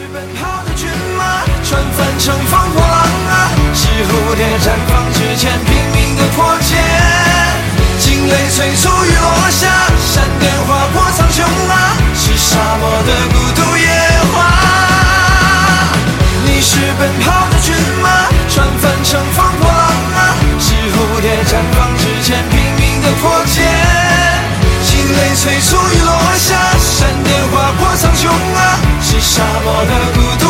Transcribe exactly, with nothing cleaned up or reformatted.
奔跑的骏马，船翻成风破浪啊！是蝴蝶绽放之前拼命的破茧，惊雷催促雨落下，闪电划破苍穹啊！是沙漠的孤独野花。你是奔跑的骏马，船翻成风破浪啊！是蝴蝶绽放之前拼命的破茧，惊雷催促雨落下，闪电划破苍穹啊！是沙漠的孤独